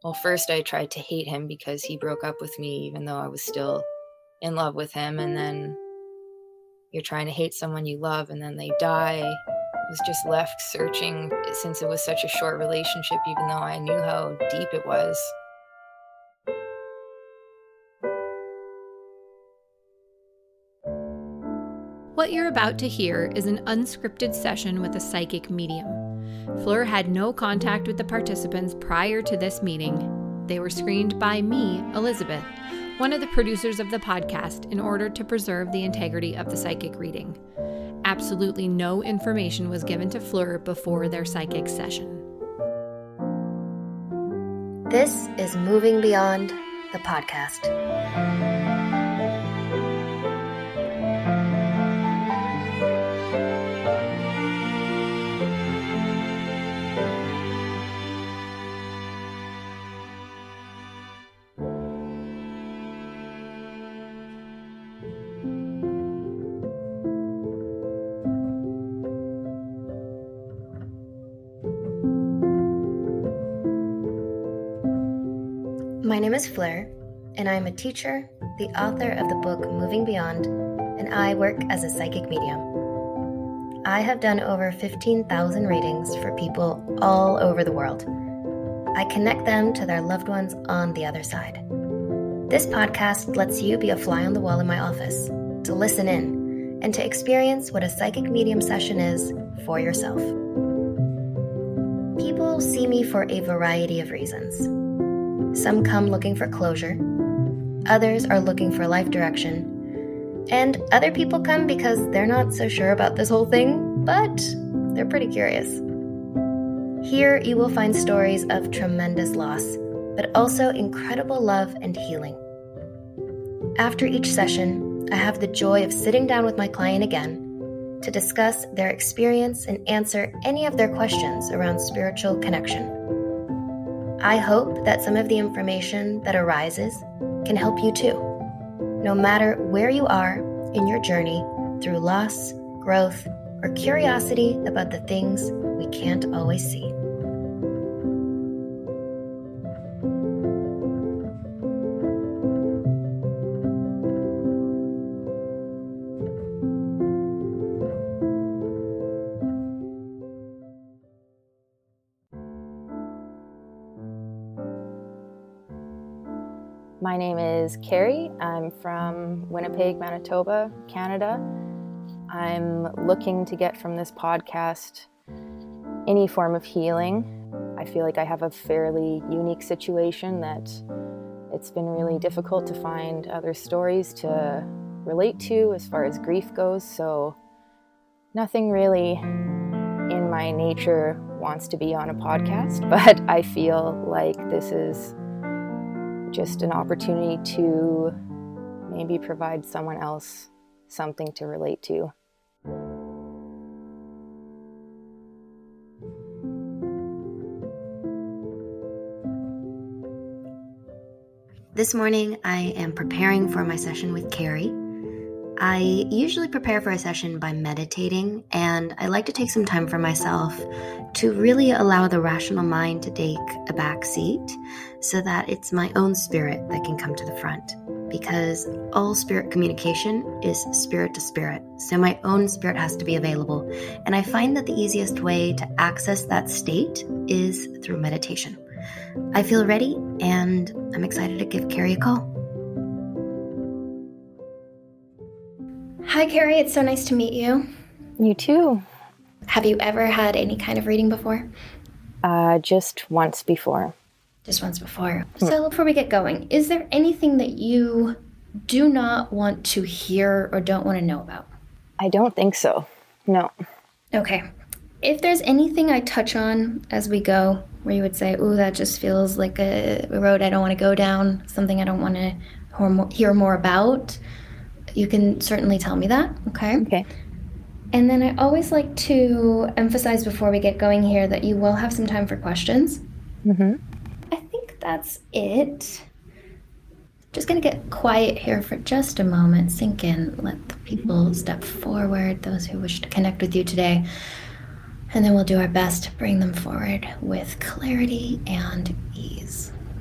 Well, first I tried to hate him because he broke up with me, even though I was still in love with him. And then you're trying to hate someone you love, and then they die. I was just left searching, since it was such a short relationship, even though I knew how deep it was. What you're about to hear is an unscripted session with a psychic medium. Fleur had no contact with the participants prior to this meeting. They were screened by me, Elizabeth, one of the producers of the podcast, in order to preserve the integrity of the psychic reading. Absolutely no information was given to Fleur before their psychic session. This is Moving Beyond, the podcast. My name is Fleur, and I am a teacher, the author of the book Moving Beyond, and I work as a psychic medium. I have done over 15,000 readings for people all over the world. I connect them to their loved ones on the other side. This podcast lets you be a fly on the wall in my office, to listen in, and to experience what a psychic medium session is for yourself. People see me for a variety of reasons. Some come looking for closure, others are looking for life direction, and other people come because they're not so sure about this whole thing, but they're pretty curious. Here you will find stories of tremendous loss, but also incredible love and healing. After each session, I have the joy of sitting down with my client again to discuss their experience and answer any of their questions around spiritual connection. I hope that some of the information that arises can help you too, no matter where you are in your journey through loss, growth, or curiosity about the things we can't always see. My name is Carrie. I'm from Winnipeg, Manitoba, Canada. I'm looking to get from this podcast any form of healing. I feel like I have a fairly unique situation that it's been really difficult to find other stories to relate to as far as grief goes, so nothing really in my nature wants to be on a podcast, but I feel like this is just an opportunity to maybe provide someone else something to relate to. This morning, I am preparing for my session with Carrie. I usually prepare for a session by meditating, and I like to take some time for myself to really allow the rational mind to take a back seat so that it's my own spirit that can come to the front. Because all spirit communication is spirit to spirit, so my own spirit has to be available. And I find that the easiest way to access that state is through meditation. I feel ready, and I'm excited to give Carrie a call. Hi, Carrie. It's so nice to meet you. You too. Have you ever had any kind of reading before? Just once before. Just once before. So before we get going, is there anything that you do not want to hear or don't want to know about? I don't think so. No. Okay. If there's anything I touch on as we go where you would say, ooh, that just feels like a road I don't want to go down, something I don't want to hear more about, you can certainly tell me that, okay? Okay. And then I always like to emphasize before we get going here that you will have some time for questions. Mm-hmm. I think that's it. Just going to get quiet here for just a moment, sink in, let the people step forward, those who wish to connect with you today. And then we'll do our best to bring them forward with clarity and ease.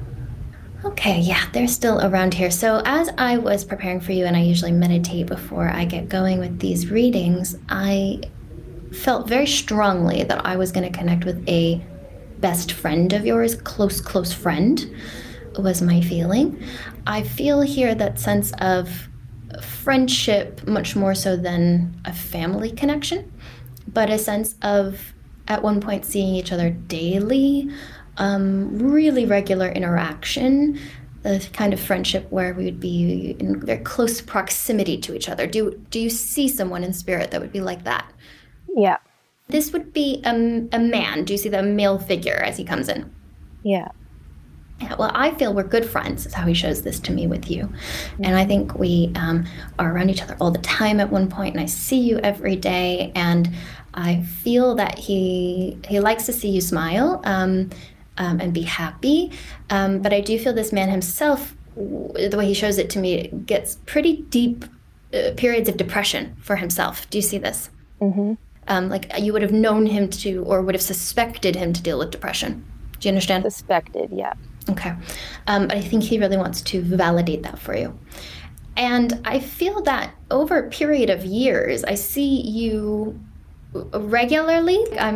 Okay, yeah, they're still around here. So as I was preparing for you, and I usually meditate before I get going with these readings, I felt very strongly that I was going to connect with a best friend of yours, close friend, was my feeling. I feel here that sense of friendship much more so than a family connection, but a sense of at one point seeing each other daily, really regular interaction, the kind of friendship where we would be in very close proximity to each other. Do you see someone in spirit that would be like that? Yeah. This would be a man. Do you see the male figure as he comes in? Yeah. Yeah, well, I feel we're good friends, is how he shows this to me with you. And I think we are around each other all the time at one point, and I see you every day, and I feel that he likes to see you smile and be happy. But I do feel this man himself, the way he shows it to me, gets pretty deep periods of depression for himself. Do you see this? Mm-hmm. Like you would have known him to, or would have suspected him to deal with depression. Do you understand? Suspected, yeah. Okay. But I think he really wants to validate that for you. And I feel that over a period of years, I see you regularly.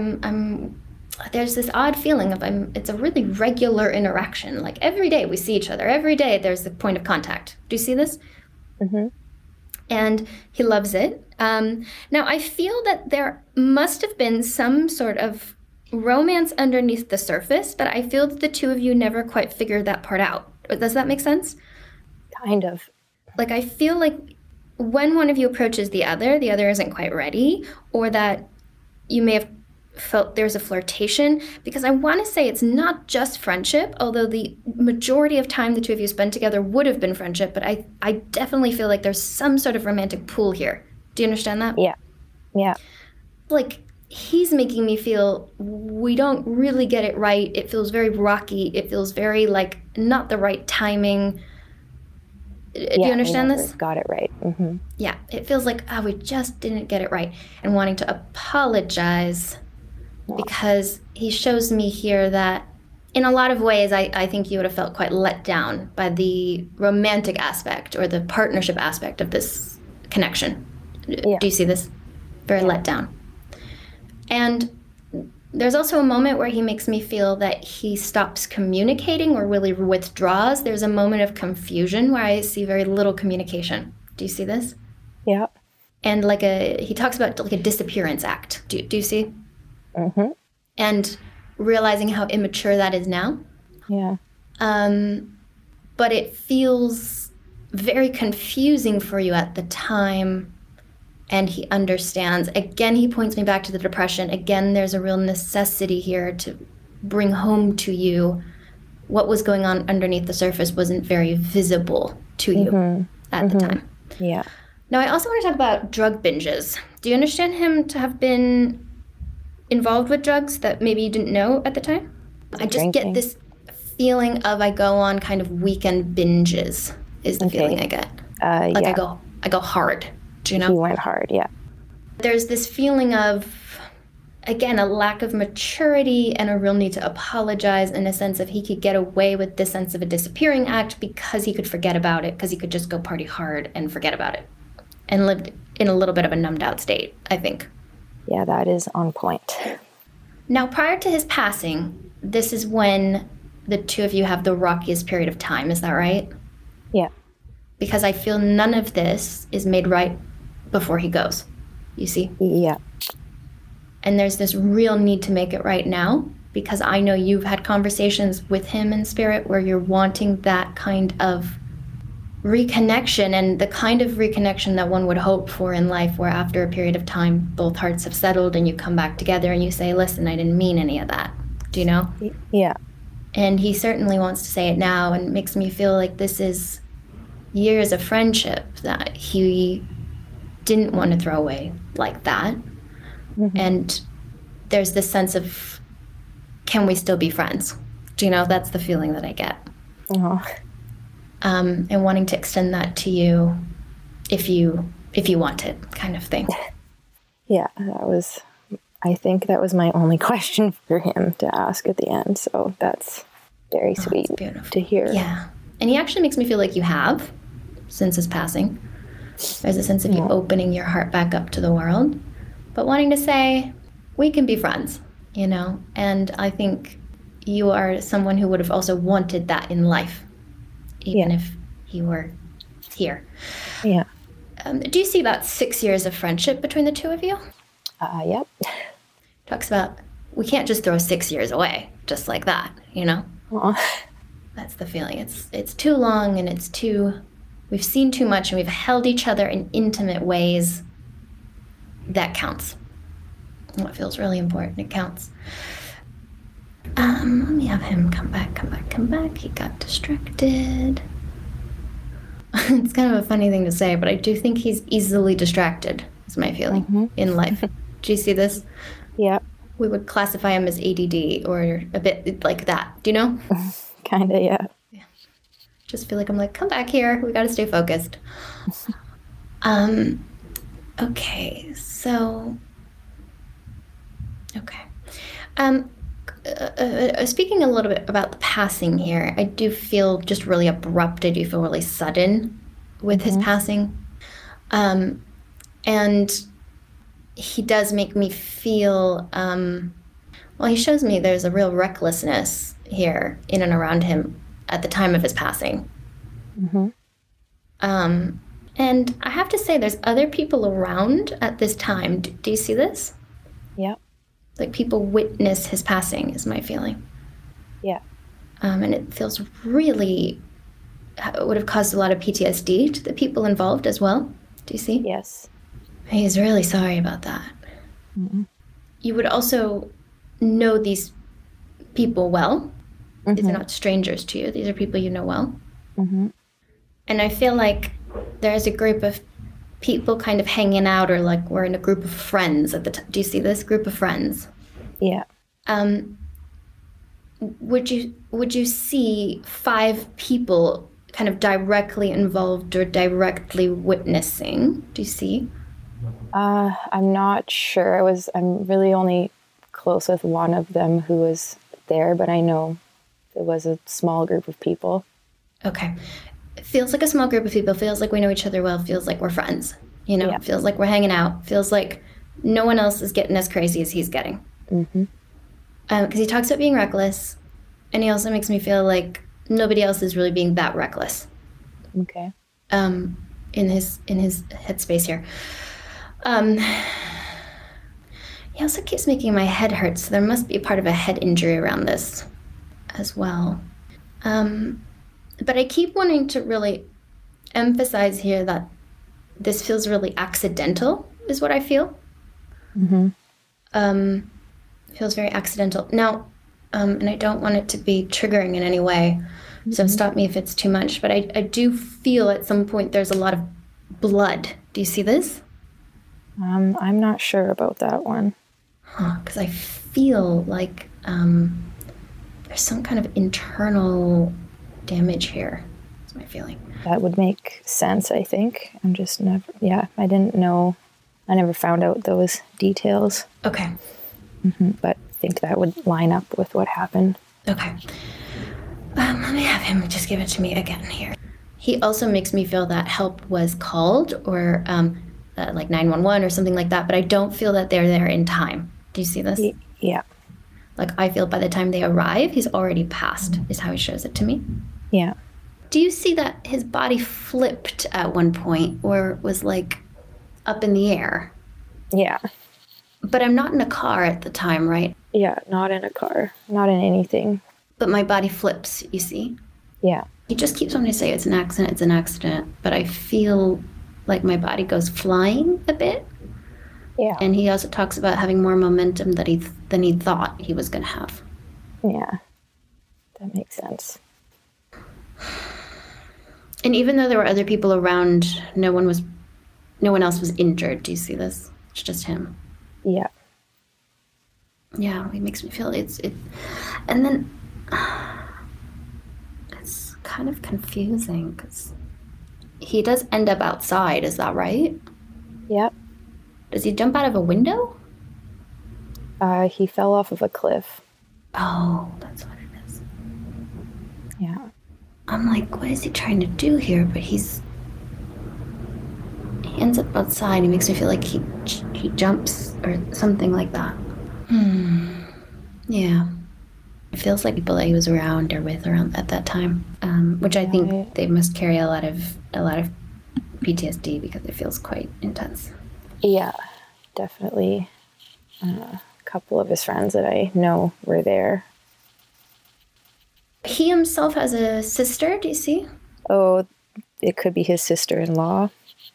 There's this odd feeling of it's a really regular interaction. Like every day we see each other. Every day there's a point of contact. Do you see this? Mm-hmm. And he loves it. Now, I feel that there must have been some sort of romance underneath the surface, but I feel that the two of you never quite figured that part out. Does that make sense? Kind of. Like, I feel like when one of you approaches the other isn't quite ready, or that you may have felt there's a flirtation, because I want to say it's not just friendship, although the majority of time the two of you spend together would have been friendship, but I definitely feel like there's some sort of romantic pull here. Do you understand that? Yeah. Yeah. Like, he's making me feel we don't really get it right. It feels very rocky. It feels very, like, not the right timing. Do you understand this? Got it right. Mm-hmm. Yeah, it feels like, we just didn't get it right. And wanting to apologize because he shows me here that in a lot of ways, I think you would have felt quite let down by the romantic aspect or the partnership aspect of this connection. Yeah. Do you see this? Very let down. And there's also a moment where he makes me feel that he stops communicating or really withdraws. There's a moment of confusion where I see very little communication. Do you see this? Yeah. And he talks about like a disappearance act. Do you see? Mm-hmm. And realizing how immature that is now. Yeah. But it feels very confusing for you at the time. And he understands. Again, he points me back to the depression. Again, there's a real necessity here to bring home to you what was going on underneath the surface wasn't very visible to you at the time. Yeah. Now, I also want to talk about drug binges. Do you understand him to have been involved with drugs that maybe you didn't know at the time? I just get this feeling of I go on kind of weekend binges is the feeling I get. Like yeah. I go hard. Do you know? He went hard, yeah. There's this feeling of, again, a lack of maturity and a real need to apologize in a sense of he could get away with this sense of a disappearing act because he could forget about it, because he could just go party hard and forget about it and lived in a little bit of a numbed out state, I think. Yeah, that is on point. Now, prior to his passing, this is when the two of you have the rockiest period of time. Is that right? Yeah. Because I feel none of this is made right before he goes. You see? Yeah. And there's this real need to make it right now, because I know you've had conversations with him in spirit where you're wanting that kind of reconnection, and the kind of reconnection that one would hope for in life, where after a period of time, both hearts have settled and you come back together and you say, listen, I didn't mean any of that. Do you know? Yeah. And he certainly wants to say it now, and makes me feel like this is years of friendship that he didn't want to throw away like that. Mm-hmm. And there's this sense of, can we still be friends? Do you know? That's the feeling that I get. Uh-huh. And wanting to extend that to you if you want it, kind of thing. Yeah, I think that was my only question for him to ask at the end. So that's very sweet to hear. Yeah. And he actually makes me feel like you have since his passing. There's a sense of you opening your heart back up to the world, but wanting to say, we can be friends, you know? And I think you are someone who would have also wanted that in life, even if he were here. Yeah. Do you see about 6 years of friendship between the two of you? Yep. Talks about, we can't just throw 6 years away just like that, you know? Aw. That's the feeling. It's too long, and we've seen too much, and we've held each other in intimate ways. That counts. What feels really important, it counts. Let me have him come back. He got distracted. It's kind of a funny thing to say, but I do think he's easily distracted, is my feeling in life. Do you see this? Yeah. We would classify him as ADD or a bit like that. Do you know? Kind of, yeah. Just feel like I'm like, come back here. We got to stay focused. Okay, so... Okay. Speaking a little bit about the passing here, I do feel just really abrupt. I do feel really sudden with his passing. And he does make me feel, well, he shows me there's a real recklessness here in and around him at the time of his passing. And I have to say, there's other people around at this time. Do you see this? Yeah. Like, people witness his passing, is my feeling. Yeah. And it feels really, it would have caused a lot of PTSD to the people involved as well. Do you see? Yes. He's really sorry about that. You would also know these people well. These are not strangers to you. These are people you know well. And I feel like there's a group of people kind of hanging out, or like we're in a group of friends at the time. Do you see this group of friends? Yeah. Would you see 5 people kind of directly involved or directly witnessing? Do you see? I'm not sure. I'm really only close with one of them who was there, but I know it was a small group of people. Okay. It feels like a small group of people. Feels like we know each other well. Feels like we're friends. You know, Feels like we're hanging out. Feels like no one else is getting as crazy as he's getting. Because he talks about being reckless, and he also makes me feel like nobody else is really being that reckless. Okay. In his headspace here. He also keeps making my head hurt, so there must be a part of a head injury around this as well. But I keep wanting to really emphasize here that this feels really accidental, is what I feel. Feels very accidental. Now, and I don't want it to be triggering in any way, so stop me if it's too much, but I do feel at some point there's a lot of blood. Do you see this? I'm not sure about that one. Because I feel like there's some kind of internal damage here. That's my feeling. That would make sense, I think. I'm just never, I didn't know. I never found out those details. Okay. But I think that would line up with what happened. Okay. Let me have him just give it to me again here. He also makes me feel that help was called, or like 911 or something like that, but I don't feel that they're there in time. Do you see this? Yeah. Like, I feel by the time they arrive, he's already passed, is how he shows it to me. Yeah. Do you see that his body flipped at one point, or was like up in the air? Yeah. But I'm not in a car at the time, right? Yeah, not in a car, not in anything. But my body flips, you see? Yeah. He just keeps wanting to say it's an accident, but I feel like my body goes flying a bit. Yeah. And he also talks about having more momentum than he thought he was going to have. Yeah. That makes sense. And even though there were other people around, no one else was injured. Do you see this? It's just him. Yeah. Yeah, it makes me feel it. And then it's kind of confusing because he does end up outside. Is that right? Yep. Does he jump out of a window? He fell off of a cliff. Oh, that's what it is. Yeah. I'm like, what is he trying to do here? But he ends up outside. He makes me feel like he jumps or something like that. Yeah. It feels like people that he was around or with around at that time, which I think they must carry a lot of PTSD because it feels quite intense. Yeah, definitely. A couple of his friends that I know were there. He himself has a sister, do you see? Oh, it could be his sister-in-law.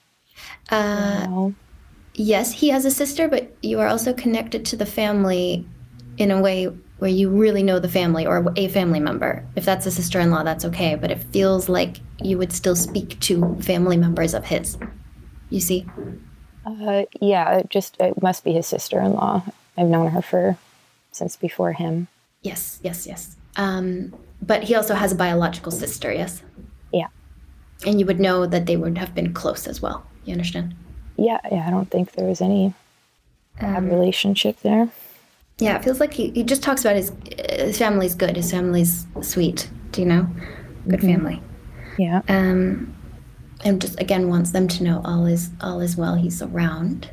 Yes, he has a sister, but you are also connected to the family in a way where you really know the family or a family member. If that's a sister-in-law, that's okay, but it feels like you would still speak to family members of his. You see? Yeah, it must be his sister-in-law. I've known her since before him. Yes. But he also has a biological sister, yes? Yeah. And you would know that they would have been close as well. You understand? Yeah, I don't think there was any bad relationship there. Yeah, it feels like he just talks about his family's good, his family's sweet, do you know? Good family. Yeah. And just, again, wants them to know all is well, he's around.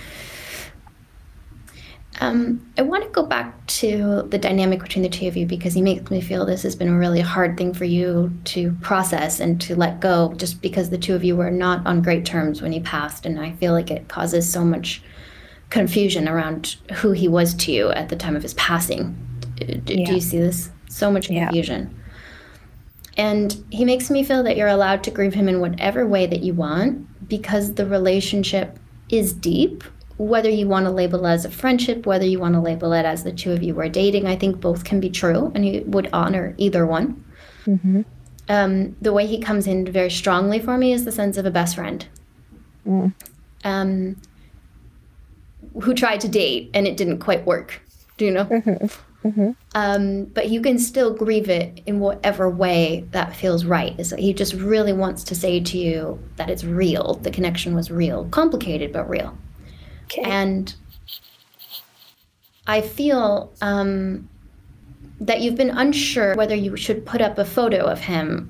I want to go back to the dynamic between the two of you because he makes me feel this has been a really hard thing for you to process and to let go just because the two of you were not on great terms when he passed, and I feel like it causes so much confusion around who he was to you at the time of his passing. Do you see this? So much confusion. Yeah. And he makes me feel that you're allowed to grieve him in whatever way that you want because the relationship is deep. Whether you want to label it as a friendship, whether you want to label it as the two of you were dating, I think both can be true, and he would honor either one. Mm-hmm. The way he comes in very strongly for me is the sense of a best friend. Who tried to date, and it didn't quite work. Do you know? Mm-hmm. Mm-hmm. But you can still grieve it in whatever way that feels right. Is that he just really wants to say to you that it's real. The connection was real. Complicated, but real. Okay. And I feel that you've been unsure whether you should put up a photo of him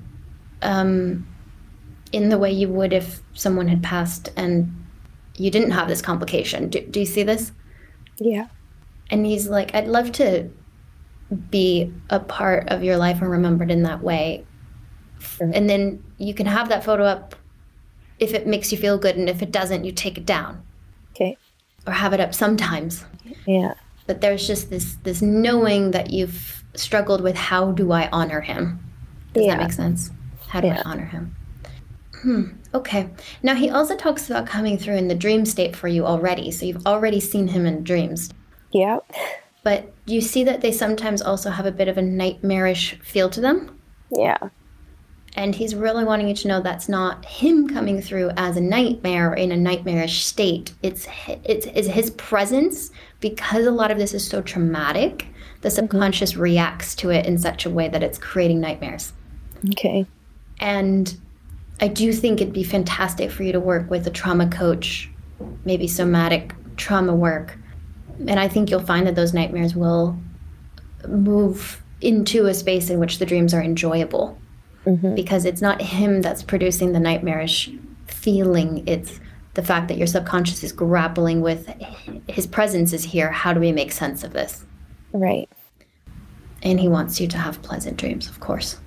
in the way you would if someone had passed and you didn't have this complication. Do you see this? Yeah. And he's like, I'd love to be a part of your life and remembered in that way. Sure. And then you can have that photo up if it makes you feel good, and if it doesn't, you take it down. Okay. Or have it up sometimes. Yeah. But there's just this knowing that you've struggled with, how do I honor him? Does that make sense? How do I honor him? Okay. Now, he also talks about coming through in the dream state for you already. So you've already seen him in dreams. Yeah. But you see that they sometimes also have a bit of a nightmarish feel to them? Yeah. And he's really wanting you to know that's not him coming through as a nightmare or in a nightmarish state. It's his presence, because a lot of this is so traumatic, the subconscious reacts to it in such a way that it's creating nightmares. Okay. And I do think it'd be fantastic for you to work with a trauma coach, maybe somatic trauma work. And I think you'll find that those nightmares will move into a space in which the dreams are enjoyable. Mm-hmm. Because it's not him that's producing the nightmarish feeling. It's the fact that your subconscious is grappling with his presence is here. How do we make sense of this? Right. And he wants you to have pleasant dreams, of course.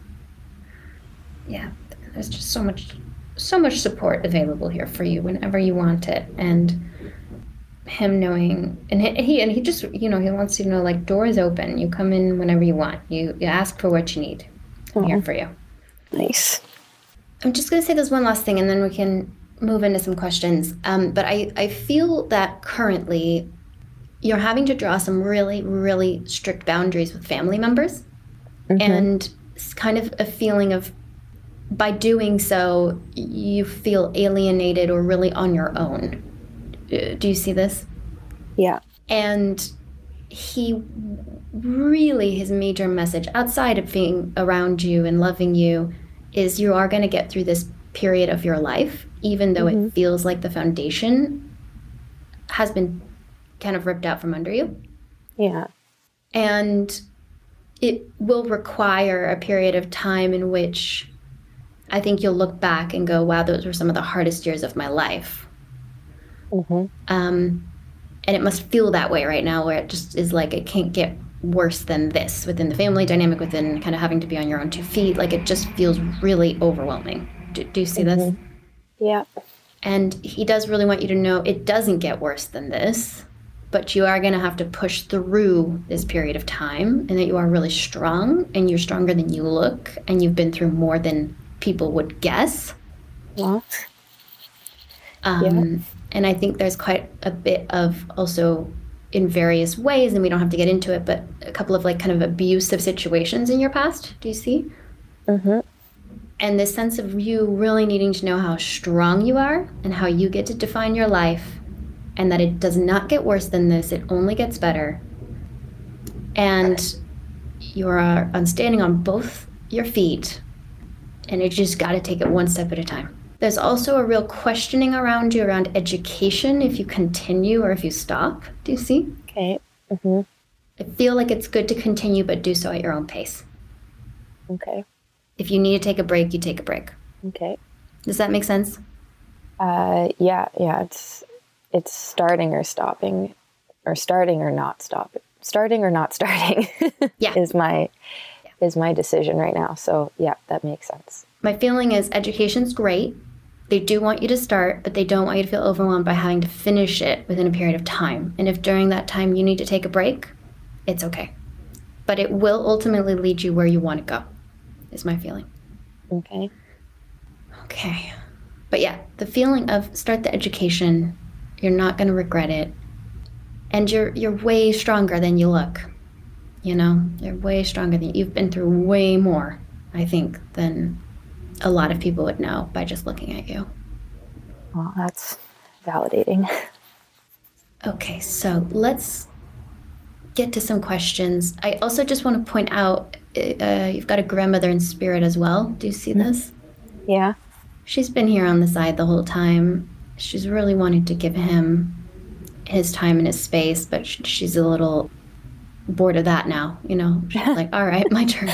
Yeah, there's just so much support available here for you whenever you want it. And him knowing, and he just, he wants you to know, like, door is open. You come in whenever you want. You ask for what you need. I'm here for you. Nice. I'm just going to say this one last thing, and then we can move into some questions. But I feel that currently you're having to draw some really, really strict boundaries with family members. Mm-hmm. And it's kind of a feeling of, by doing so, you feel alienated or really on your own. Do you see this? Yeah. And he really, his major message outside of being around you and loving you is you are going to get through this period of your life, even though it feels like the foundation has been kind of ripped out from under you. Yeah. And it will require a period of time in which I think you'll look back and go, wow, those were some of the hardest years of my life. Mm-hmm. And it must feel that way right now, where it just is like it can't get worse than this within the family dynamic, within kind of having to be on your own 2 feet. Like it just feels really overwhelming. Do you see this? Yeah. And he does really want you to know it doesn't get worse than this, but you are going to have to push through this period of time, and that you are really strong, and you're stronger than you look, and you've been through more than people would guess. Yeah. And I think there's quite a bit of also in various ways, and we don't have to get into it, but a couple of like kind of abusive situations in your past. Do you see? Mm-hmm. And this sense of you really needing to know how strong you are and how you get to define your life, and that it does not get worse than this. It only gets better. And you're standing on both your feet, and you just got to take it one step at a time. There's also a real questioning around you around education, if you continue or if you stop. Do you see? Okay. Mm-hmm. I feel like it's good to continue, but do so at your own pace. Okay. If you need to take a break, you take a break. Okay. Does that make sense? Yeah. It's starting or stopping, or starting or not stopping. Starting or not starting Yeah. is my decision right now. So yeah, that makes sense. My feeling is education's great. They do want you to start, but they don't want you to feel overwhelmed by having to finish it within a period of time. And if during that time you need to take a break, it's okay. But it will ultimately lead you where you want to go, is my feeling. Okay. Okay. But yeah, the feeling of start the education, you're not going to regret it. And you're way stronger than you look. You know, you're way stronger than you've been through way more, I think, than a lot of people would know by just looking at you. Well, that's validating. Okay, so let's get to some questions. I also just want to point out, you've got a grandmother in spirit as well. Do you see this? Yeah. She's been here on the side the whole time. She's really wanted to give him his time and his space, but she's a little bored of that now, you know? She's like, all right, my turn.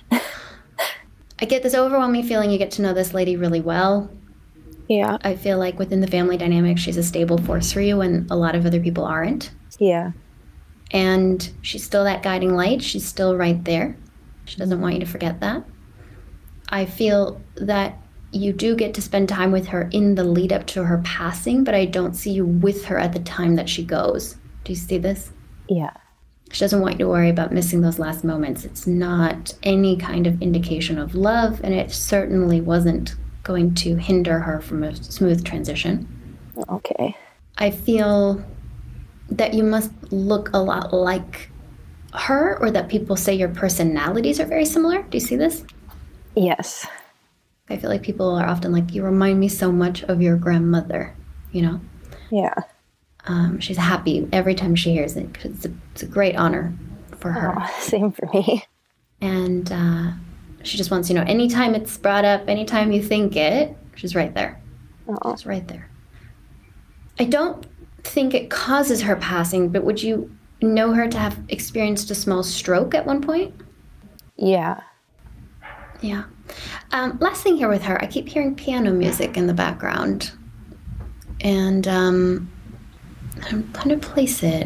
I get this overwhelming feeling you get to know this lady really well. Yeah. I feel like within the family dynamic, she's a stable force for you when a lot of other people aren't. Yeah. And she's still that guiding light. She's still right there. She doesn't want you to forget that. I feel that you do get to spend time with her in the lead up to her passing, but I don't see you with her at the time that she goes. Do you see this? Yeah. She doesn't want you to worry about missing those last moments. It's not any kind of indication of love, and it certainly wasn't going to hinder her from a smooth transition. Okay. I feel that you must look a lot like her, or that people say your personalities are very similar. Do you see this? Yes. I feel like people are often like, you remind me so much of your grandmother, you know? Yeah. She's happy every time she hears it, because it's a great honor for her. Oh, same for me. And she just wants, you know, anytime it's brought up, anytime you think it, she's right there. Oh. She's right there. I don't think it causes her passing, but would you know her to have experienced a small stroke at one point? Yeah. Yeah. Last thing here with her, I keep hearing piano music in the background. And I'm trying to place it.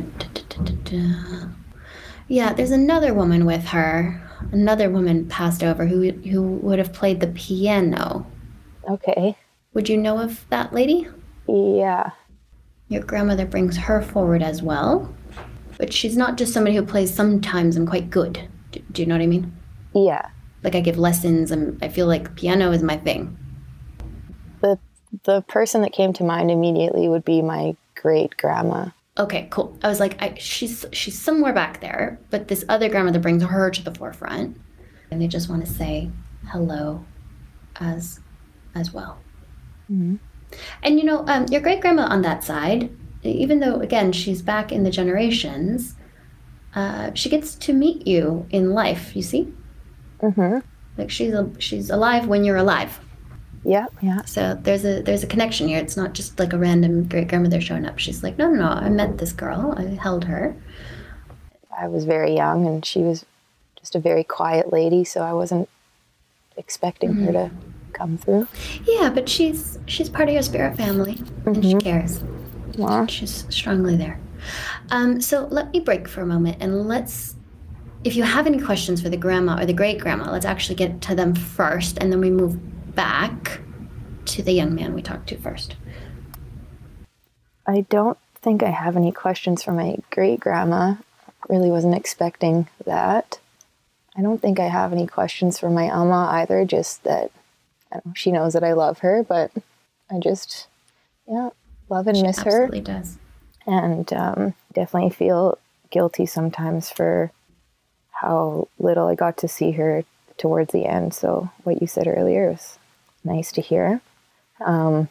Yeah, there's another woman with her. Another woman passed over who would have played the piano. Okay. Would you know of that lady? Yeah. Your grandmother brings her forward as well. But she's not just somebody who plays sometimes and quite good. Do you know what I mean? Yeah. Like I give lessons and I feel like piano is my thing. The person that came to mind immediately would be my great grandma. Okay, cool. I was like, she's somewhere back there, but this other grandmother brings her to the forefront, and they just want to say hello, as well. Mm-hmm. And you know, your great grandma on that side, even though again she's back in the generations, she gets to meet you in life. You see, Mm-hmm. like she's alive when you're alive. Yeah. Yeah. So there's a connection here. It's not just like a random great grandmother showing up. She's like, no, I met this girl. I held her. I was very young, and she was just a very quiet lady, so I wasn't expecting her to come through. Yeah, but she's part of your spirit family, and she cares. Wow. She's strongly there. So let me break for a moment, and if you have any questions for the grandma or the great-grandma, let's actually get to them first, and then we move back to the young man we talked to first. I don't think I have any questions for my great-grandma. Really wasn't expecting that. I don't think I have any questions for my Amma either, just that she knows that I love her, but I just, love and miss her. She absolutely does. And definitely feel guilty sometimes for how little I got to see her towards the end. So what you said earlier was nice to hear. And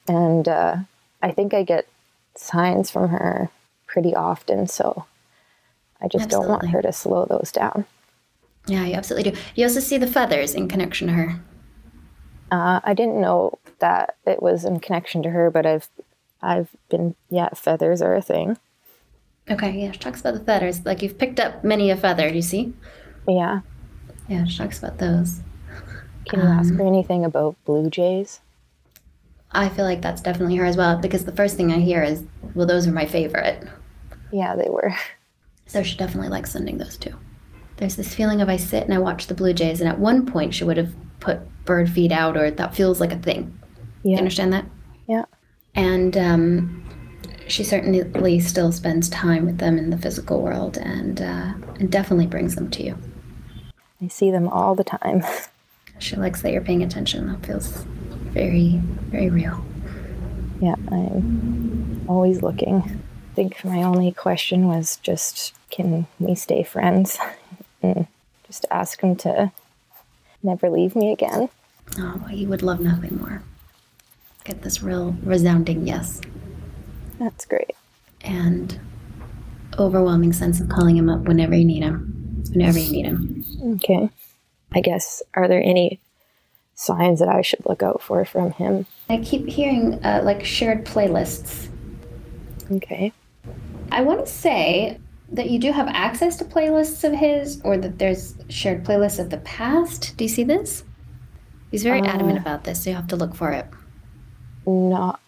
I think I get signs from her pretty often, so I just don't want her to slow those down. Yeah, you absolutely do. You also see the feathers in connection to her. I didn't know that it was in connection to her, but I've been, feathers are a thing. Okay, yeah, she talks about the feathers. Like, you've picked up many a feather, do you see? Yeah. Yeah, she talks about those. Can you ask her anything about blue jays? I feel like that's definitely her as well, because the first thing I hear is, well, those are my favorite. Yeah, they were. So she definitely likes sending those too. There's this feeling of I sit and I watch the blue jays, and at one point she would have put bird feed out, or that feels like a thing. Yeah. You understand that? Yeah. And she certainly still spends time with them in the physical world, and definitely brings them to you. I see them all the time. She likes that you're paying attention. That feels very, very real. Yeah, I'm always looking. I think my only question was just, can we stay friends? And just ask him to never leave me again. Oh, he would love nothing more. Get this real resounding yes. That's great. And overwhelming sense of calling him up whenever you need him. Whenever you need him. Okay. I guess, are there any signs that I should look out for from him? I keep hearing, like, shared playlists. Okay. I want to say that you do have access to playlists of his, or that there's shared playlists of the past. Do you see this? He's very adamant about this, so you have to look for it. Not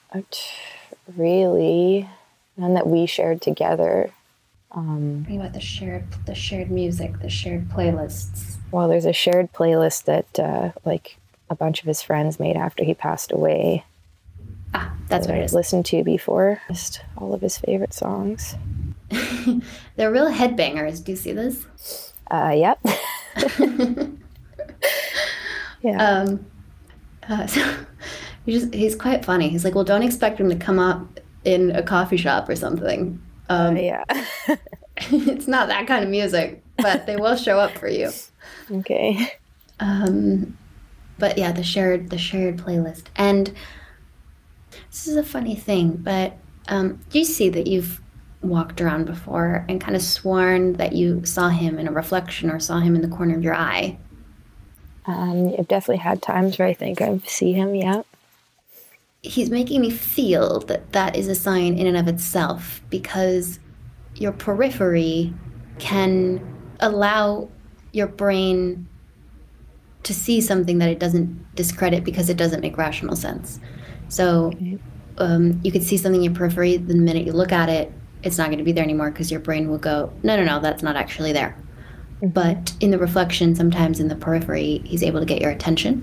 really. None that we shared together. What about the shared music, the shared playlists? Well, there's a shared playlist that like a bunch of his friends made after he passed away. Ah, that's what it is. I listened to before. Just all of his favorite songs. They're real headbangers. Do you see this? Yep. Yeah. So he's quite funny. He's like, well, don't expect him to come up in a coffee shop or something. Yeah. It's not that kind of music, but they will show up for you. Okay. But yeah, the shared playlist. And this is a funny thing, but do you see that you've walked around before and kind of sworn that you saw him in a reflection or saw him in the corner of your eye? I've definitely had times where I think I see him, yeah. He's making me feel that that is a sign in and of itself, because your periphery can allow your brain to see something that it doesn't discredit because it doesn't make rational sense. So you could see something in your periphery, the minute you look at it, it's not going to be there anymore because your brain will go, no, that's not actually there. Mm-hmm. But in the reflection, sometimes in the periphery, he's able to get your attention.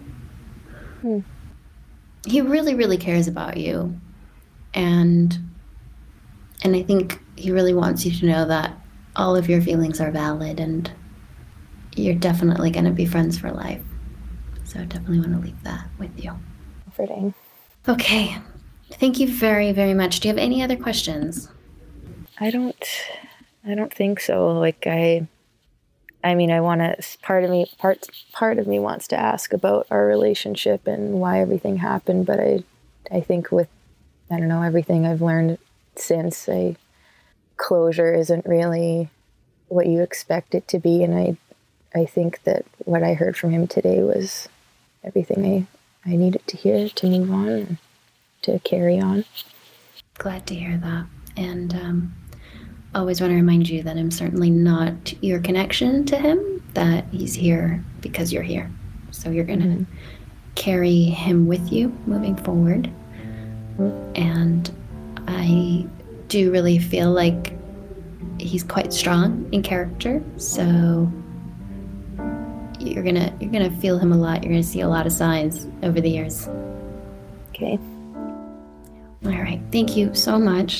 He really, really cares about you. And I think he really wants you to know that all of your feelings are valid and you're definitely going to be friends for life. So I definitely want to leave that with you. Comforting. Okay. Thank you very, very much. Do you have any other questions? I don't think so. Like I want to, part of me wants to ask about our relationship and why everything happened. But I think with, everything I've learned since, closure isn't really what you expect it to be. And I think that what I heard from him today was everything I needed to hear to move on and to carry on. Glad to hear that. And always want to remind you that I'm certainly not your connection to him, that he's here because you're here. So you're going to carry him with you moving forward. And I do really feel like he's quite strong in character. So you're gonna feel him a lot. You're gonna see a lot of signs over the years. Okay. All right. Thank you so much.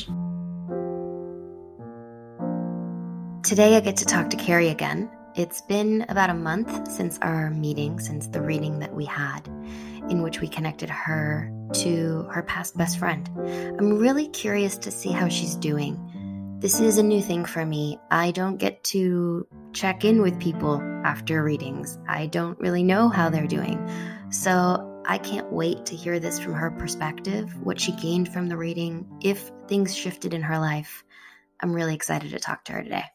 Today I get to talk to Carrie again. It's been about a month since our meeting, since the reading that we had, in which we connected her to her past best friend. I'm really curious to see how she's doing. This is a new thing for me. I don't get to check in with people after readings. I don't really know how they're doing. So I can't wait to hear this from her perspective, what she gained from the reading, if things shifted in her life. I'm really excited to talk to her today.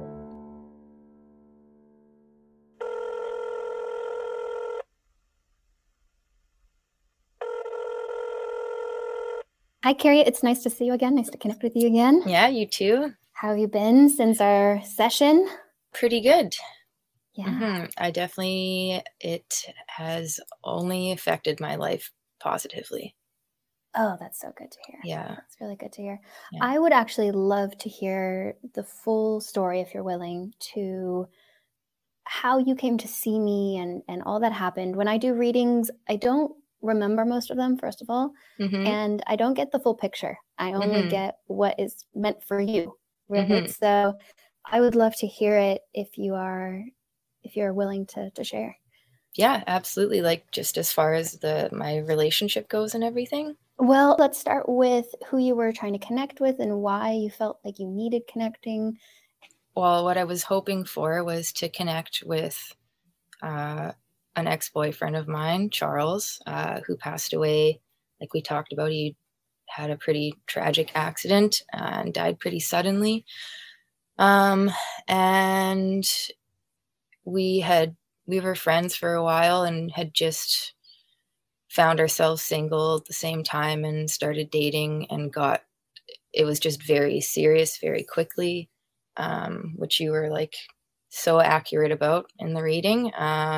Hi, Carrie. It's nice to see you again. Nice to connect with you again. Yeah, you too. How have you been since our session? Pretty good. Yeah. It has only affected my life positively. Oh, that's so good to hear. Yeah. That's really good to hear. Yeah. I would actually love to hear the full story, if you're willing, to how you came to see me and all that happened. When I do readings, I don't remember most of them, first of all, and I don't get the full picture. I only get what is meant for you, right? So I would love to hear it if you're willing to share. Yeah, absolutely. Like just as far as my relationship goes and everything. Well, let's start with who you were trying to connect with and why you felt like you needed connecting. Well, what I was hoping for was to connect with an ex-boyfriend of mine, Charles, who passed away. Like we talked about, he had a pretty tragic accident and died pretty suddenly. And we were friends for a while and had just found ourselves single at the same time and started dating and it was just very serious very quickly, which you were like so accurate about in the reading.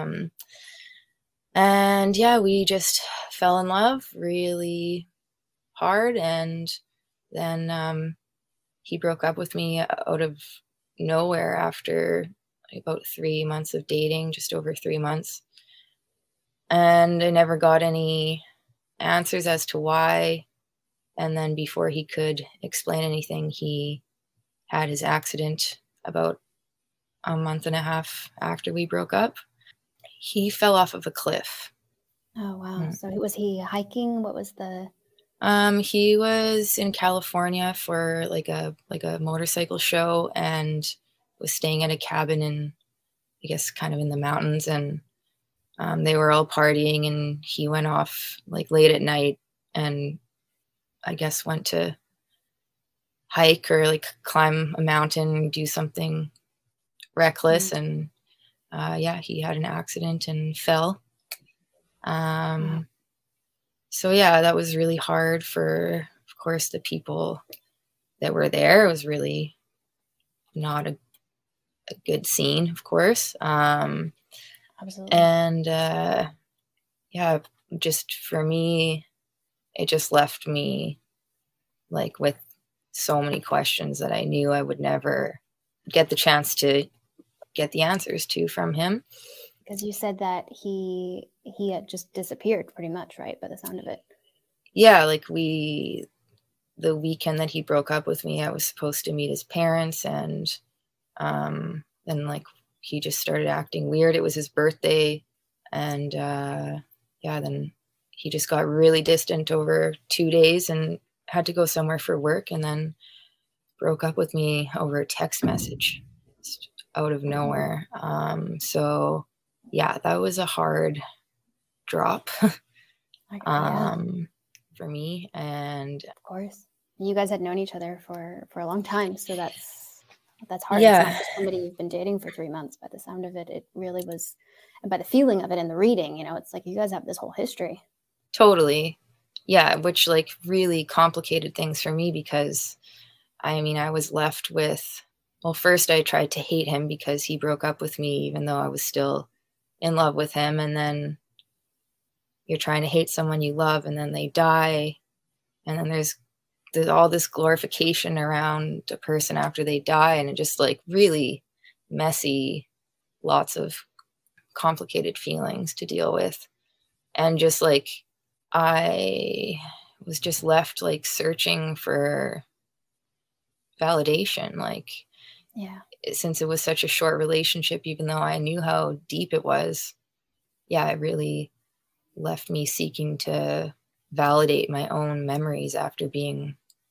And yeah, we just fell in love really hard. And then he broke up with me out of nowhere after about 3 months of dating, just over 3 months. And I never got any answers as to why. And then before he could explain anything, he had his accident about a month and a half after we broke up. He fell off of a cliff. Oh, wow. So was he hiking? What was the... He was in California for like a motorcycle show and was staying at a cabin in, I guess, kind of in the mountains. And they were all partying and he went off like late at night and I guess went to hike or like climb a mountain and do something reckless. And he had an accident and fell. So yeah, that was really hard for, of course, the people that were there. It was really not a good scene, of course. Absolutely. And just for me, it just left me like with so many questions that I knew I would never get the chance to get the answers to from him. Because you said that he had just disappeared pretty much, right? By the sound of it. Yeah, like the weekend that he broke up with me, I was supposed to meet his parents, and then like he just started acting weird. It was his birthday, and then he just got really distant over 2 days and had to go somewhere for work, and then broke up with me over a text message out of nowhere. So yeah, that was a hard drop for me. And of course, you guys had known each other for a long time, so that's hard. Yeah. It's not just somebody you've been dating for 3 months. By the sound of it, it really was, and by the feeling of it in the reading, it's like you guys have this whole history. Totally. Yeah, which like really complicated things for me because I mean, I was left with well, first I tried to hate him because he broke up with me, even though I was still in love with him. And then you're trying to hate someone you love, and then they die. And then there's all this glorification around a person after they die, and it just like really messy, lots of complicated feelings to deal with. And just like, I was just left like searching for validation, like, Yeah. since it was such a short relationship, even though I knew how deep it was, yeah, it really left me seeking to validate my own memories after being,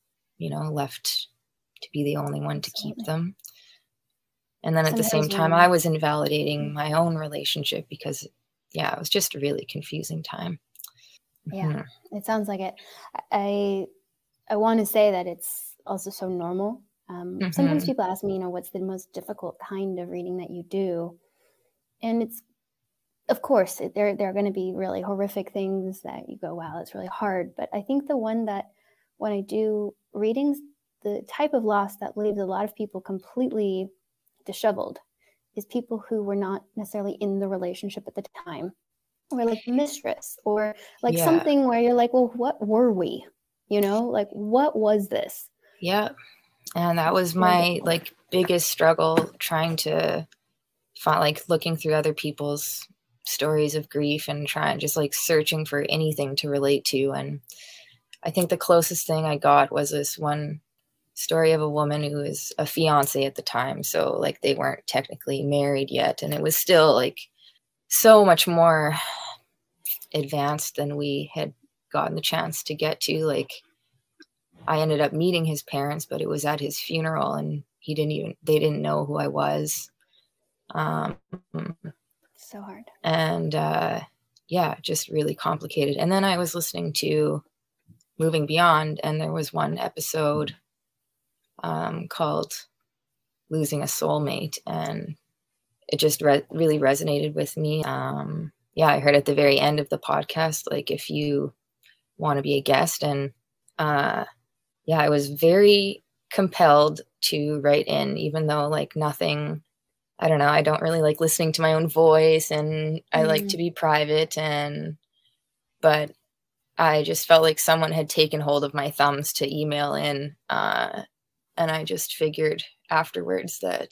left to be the only one to keep them. And then at the same time, I was invalidating my own relationship because, yeah, it was just a really confusing time. Yeah, it sounds like it. I want to say that it's also so normal. Sometimes people ask me, what's the most difficult kind of reading that you do? And it's, of course, there are going to be really horrific things that you go, wow, it's really hard. But I think the one that when I do readings, the type of loss that leaves a lot of people completely disheveled is people who were not necessarily in the relationship at the time, or like mistress, or like something where you're like, well, what were we? Like, what was this? Yeah. And that was my like biggest struggle, trying to find, like, looking through other people's stories of grief and trying, just like searching for anything to relate to. And I think the closest thing I got was this one story of a woman who was a fiance at the time. So like they weren't technically married yet. And it was still like so much more advanced than we had gotten the chance to get to. Like, I ended up meeting his parents, but it was at his funeral, and they didn't know who I was. So hard. And just really complicated. And then I was listening to Moving Beyond, and there was one episode called Losing a Soulmate, and it just really resonated with me. I heard at the very end of the podcast, like, if you want to be a guest, and I was very compelled to write in, even though like nothing, I don't know, I don't really like listening to my own voice, and I like to be private, but I just felt like someone had taken hold of my thumbs to email in, and I just figured afterwards that,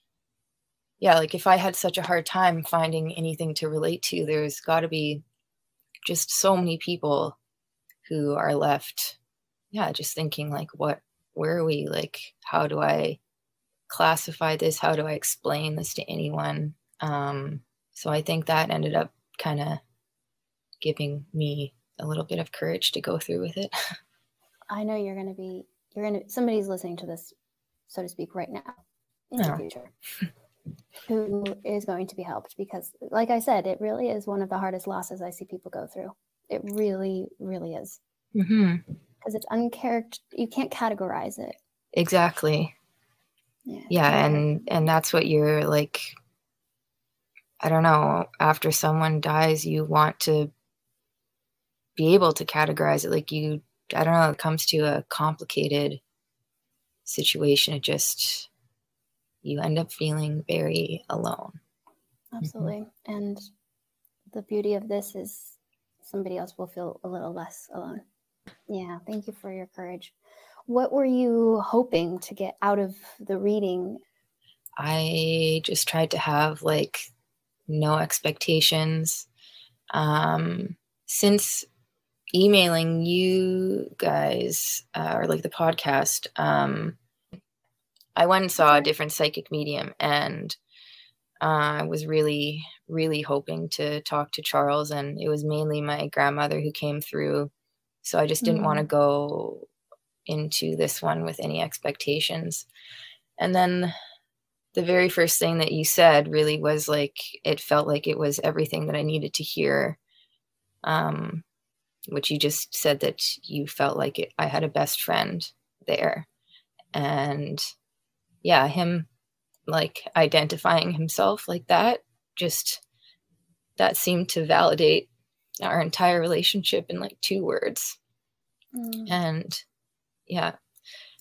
like, if I had such a hard time finding anything to relate to, there's got to be just so many people who are left, just thinking like, where are we? Like, how do I classify this? How do I explain this to anyone? So I think that ended up kind of giving me a little bit of courage to go through with it. I know somebody's listening to this, so to speak, right now in the future who is going to be helped, because like I said, it really is one of the hardest losses I see people go through. It really, really is. Because it's you can't categorize it. Exactly. Yeah. And that's what you're like, I don't know, after someone dies, you want to be able to categorize it. Like, I don't know, it comes to a complicated situation. It just, you end up feeling very alone. Absolutely. And the beauty of this is somebody else will feel a little less alone. Yeah. Thank you for your courage. What were you hoping to get out of the reading? I just tried to have like no expectations. Since emailing you guys or like the podcast, I went and saw a different psychic medium, and I was really, really hoping to talk to Charles, and it was mainly my grandmother who came through. So I just didn't want to go into this one with any expectations. And then the very first thing that you said really was like, it felt like it was everything that I needed to hear. Which you just said that you felt like I had a best friend there. And him like identifying himself like that, just that seemed to validate our entire relationship in like 2 words. And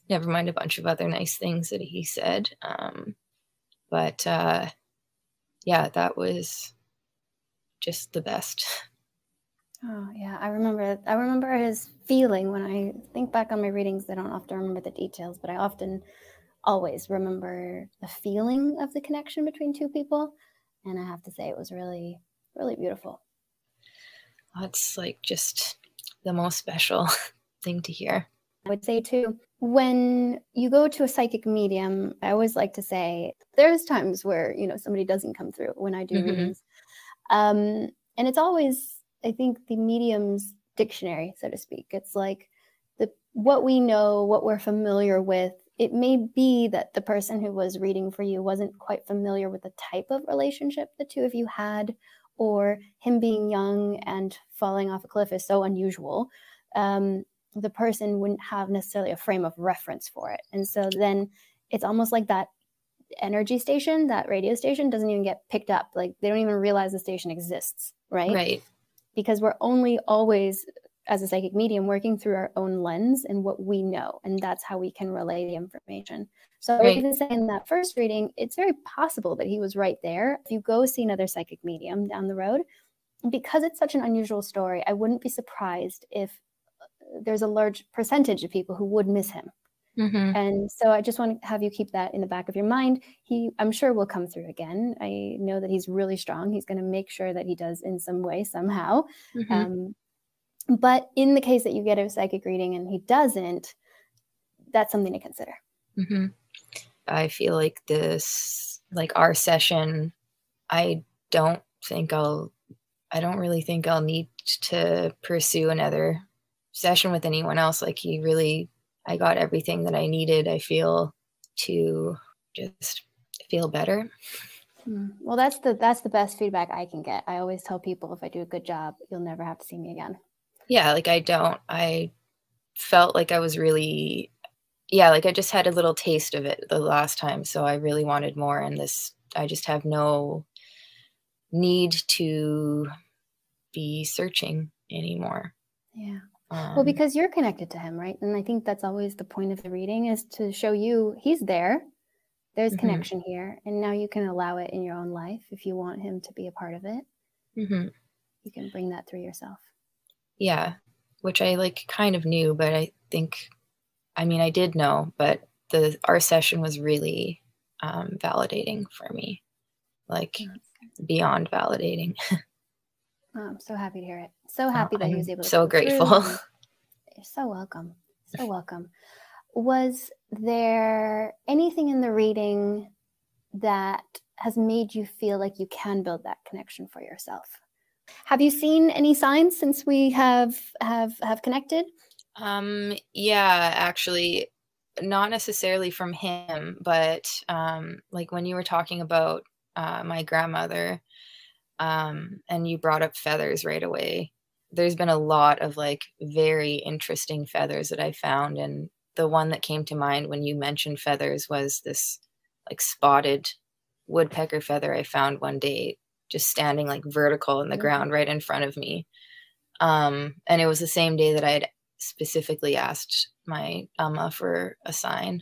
never mind a bunch of other nice things that he said. But yeah, that was just the best. Oh yeah, I remember his feeling. When I think back on my readings, I don't often remember the details, but I always remember the feeling of the connection between two people. And I have to say, it was really, really beautiful. That's like just the most special thing to hear. I would say too, when you go to a psychic medium, I always like to say there's times where, somebody doesn't come through when I do readings. And it's always, I think, the medium's dictionary, so to speak. It's like what we know, what we're familiar with. It may be that the person who was reading for you wasn't quite familiar with the type of relationship the two of you had, or him being young and falling off a cliff is so unusual. The person wouldn't have necessarily a frame of reference for it. And so then it's almost like that energy station, that radio station, doesn't even get picked up. Like they don't even realize the station exists, right? Right. Because we're only always, as a psychic medium, working through our own lens and what we know. And that's how we can relay the information. So I would even say in that first reading, it's very possible that he was right there. If you go see another psychic medium down the road, because it's such an unusual story, I wouldn't be surprised if there's a large percentage of people who would miss him. And so I just want to have you keep that in the back of your mind. I'm sure will come through again. I know that he's really strong. He's going to make sure that he does in some way, somehow. But in the case that you get a psychic reading and he doesn't, that's something to consider. I feel like our session, I don't really think I'll need to pursue another session with anyone else. Like I got everything that I needed, I feel, to just feel better. Well, that's the best feedback I can get. I always tell people, if I do a good job, you'll never have to see me again. Yeah, I felt like I was really, I just had a little taste of it the last time. So I really wanted more. And I just have no need to be searching anymore. Yeah. Well, because you're connected to him, right? And I think that's always the point of the reading, is to show you he's there. There's connection here. And now you can allow it in your own life. If you want him to be a part of it, you can bring that through yourself. Yeah, which I kind of knew, but I did know, but our session was really validating for me, beyond validating. I'm so happy to hear it. So happy that he was able to. So grateful. You're so welcome. So welcome. Was there anything in the reading that has made you feel like you can build that connection for yourself? Have you seen any signs since we have connected? Yeah, actually, not necessarily from him, but when you were talking about my grandmother, and you brought up feathers right away. There's been a lot of very interesting feathers that I found. And the one that came to mind when you mentioned feathers was this spotted woodpecker feather I found one day, just standing vertical in the ground right in front of me. And it was the same day that I had specifically asked my Amma for a sign.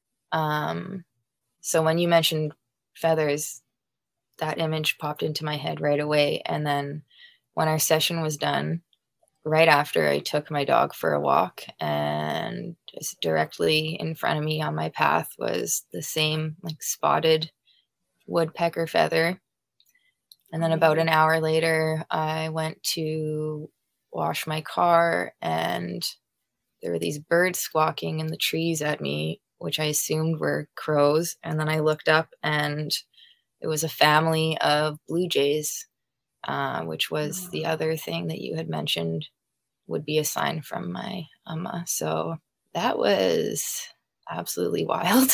So when you mentioned feathers, that image popped into my head right away. And then when our session was done, right after, I took my dog for a walk, and just directly in front of me on my path was the same spotted woodpecker feather. And then about an hour later, I went to wash my car, and there were these birds squawking in the trees at me, which I assumed were crows. And then I looked up, and it was a family of blue jays, which was the other thing that you had mentioned would be a sign from my Amma. So that was absolutely wild.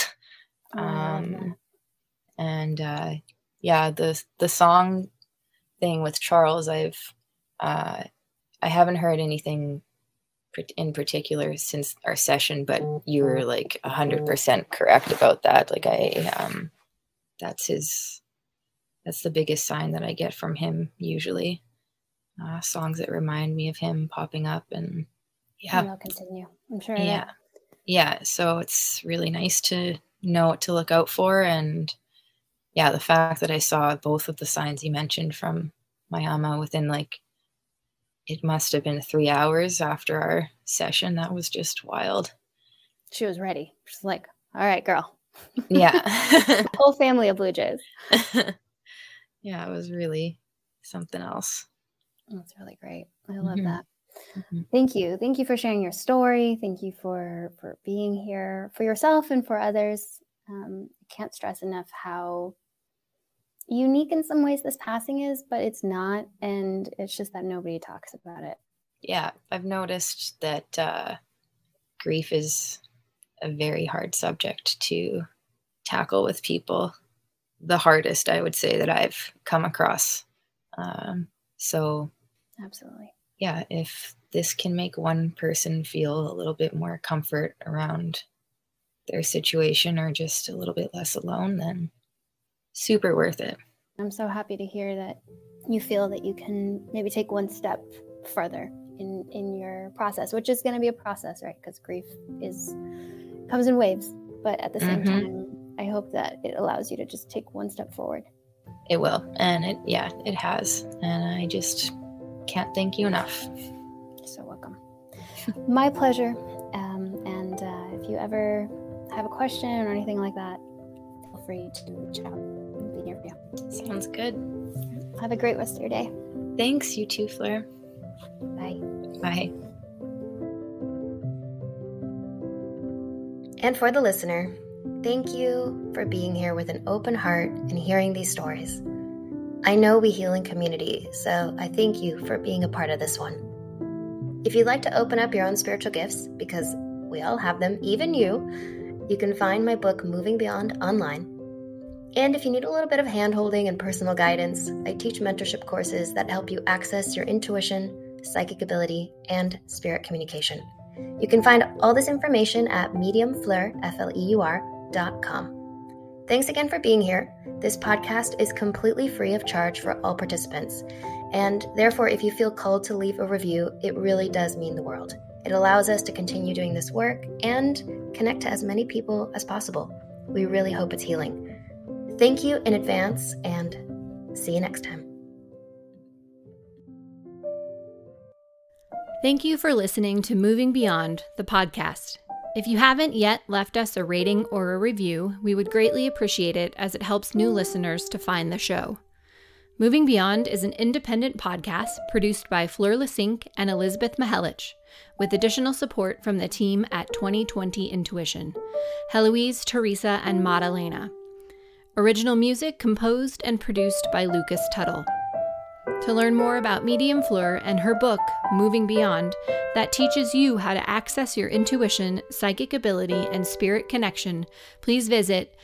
And the song thing with Charles, I haven't heard anything in particular since our session, but you were 100% correct about that. That's the biggest sign that I get from him usually. Songs that remind me of him popping up, and And they'll continue. I'm sure. Yeah. Yeah, so it's really nice to know what to look out for. And yeah, the fact that I saw both of the signs you mentioned from my ama within it must have been 3 hours after our session. That was just wild. She was ready. She's like, all right, girl. Yeah. Whole family of Blue Jays. Yeah, it was really something else. That's really great. I love Mm-hmm. that. Mm-hmm. Thank you. Thank you for sharing your story. Thank you for being here for yourself and for others. Can't stress enough how unique in some ways this passing is, but it's not. And it's just that nobody talks about it. Yeah, I've noticed that grief is a very hard subject to tackle with people. The hardest, I would say, that I've come across. So Absolutely. yeah, if this can make one person feel a little bit more comfort around their situation or just a little bit less alone, then super worth it. I'm so happy to hear that you feel that you can maybe take one step further in your process, which is going to be a process, right? Because grief comes in waves, but at the same time, I hope that it allows you to just take one step forward. It will, and it has, and I just can't thank you enough. You're so welcome. My pleasure. And if you ever have a question or anything like that, feel free to reach out. I'll be here for you. Sounds good. Have a great rest of your day. Thanks, you too, Fleur. Bye. Bye. And for the listener, thank you for being here with an open heart and hearing these stories. I know we heal in community, so I thank you for being a part of this one. If you'd like to open up your own spiritual gifts, because we all have them, even you can find my book, Moving Beyond, online. And if you need a little bit of hand-holding and personal guidance, I teach mentorship courses that help you access your intuition, psychic ability, and spirit communication. You can find all this information at mediumfleur.com. Thanks again for being here. This podcast is completely free of charge for all participants. And therefore, if you feel called to leave a review, it really does mean the world. It allows us to continue doing this work and connect to as many people as possible. We really hope it's healing. Thank you in advance, and see you next time. Thank you for listening to Moving Beyond, the podcast. If you haven't yet left us a rating or a review, we would greatly appreciate it, as it helps new listeners to find the show. Moving Beyond is an independent podcast produced by Fleur Lesink and Elizabeth Mihelich, with additional support from the team at 2020 Intuition, Heloise, Teresa, and Madalena. Original music composed and produced by Lucas Tuttle. To learn more about Medium Fleur and her book, Moving Beyond, that teaches you how to access your intuition, psychic ability, and spirit connection, please visit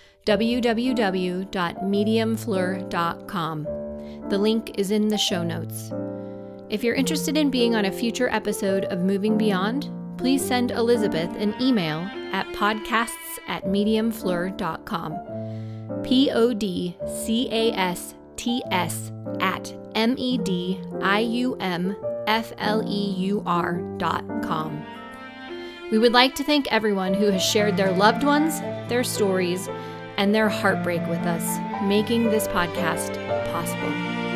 www.mediumfleur.com. The link is in the show notes. If you're interested in being on a future episode of Moving Beyond, please send Elizabeth an email at podcasts@mediumfleur.com. podcasts@mediumfleur.com. We would like to thank everyone who has shared their loved ones, their stories, and their heartbreak with us, making this podcast possible.